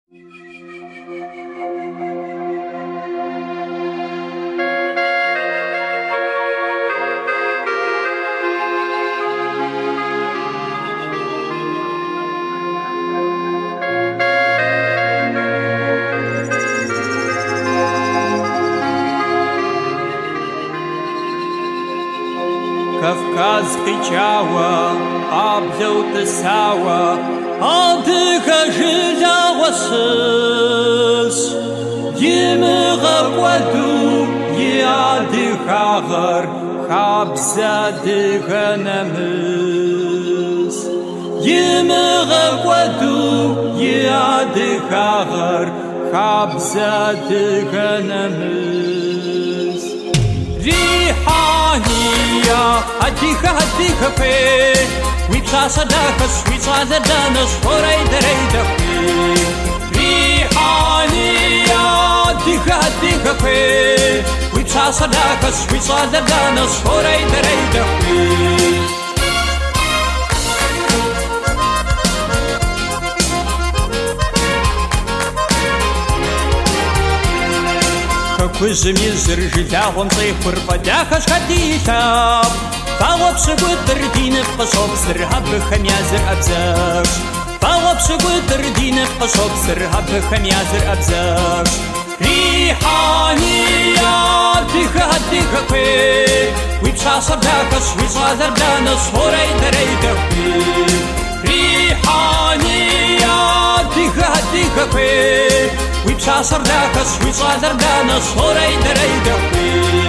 Кавказ кричала, обзел тесала, отдыха жиляла сыс. Емыға қуаду, е адыхағыр, хабза дығанамыз. Емыға қуаду, е адыхағыр, хабза дығанамыз. Рихания, адиха пе, випсаса дахас, випсаса данас, хорай дарейда пе. Рихания, адиха пе, випсаса дахас, випсаса данас, хорай дарейда пе. Кузмизр жилягом цифр подяхаш хатита, палопсы гудердинов пособсер абхамязер абзаш. Палопсы гудердинов пособсер абхамязер абзаш. Рихания, диха пе, випсаса дахас, випсаса данас, хорай дарейда пе. Рихания, диха пе, випсаса дахас, випсаса данас, хорай дарейда пе.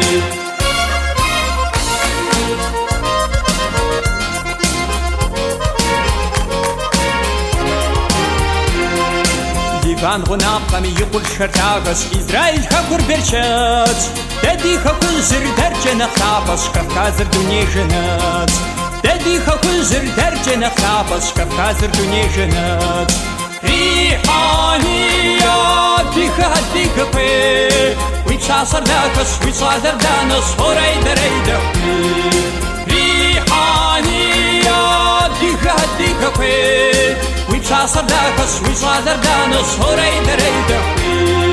Иван гунапами юкул шартагас, Израиль хакур берчац. Дэди хакул зир дерчена хапас, Кавказыр дуне женац. Дэди хакул зир дерчена хапас, Кавказыр дуне женац. Рихания, диха пе, випсаса дахас, випсаса данас, хорай дарейда пе. Рихания, диха пе, випсаса дахас, випсаса данас, хорай дарейда пе.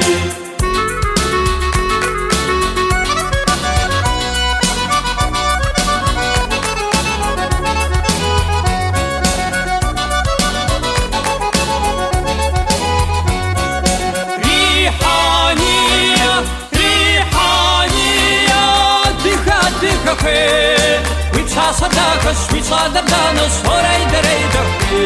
Випсаса дахас, випсаса данас, хорай дарейда пе.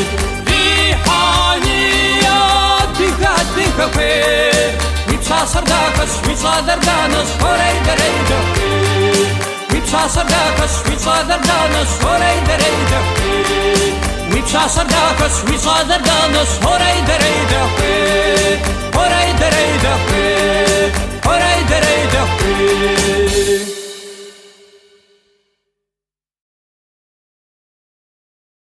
Рихания, диха пе, випсаса дахас, випсаса данас, хорай дарейда пе. Випсаса дахас, випсаса данас, хорай дарейда пе. Випсаса дахас, випсаса данас, хорай дарейда пе. Хорай дарейда пе, хорай дарейда пе.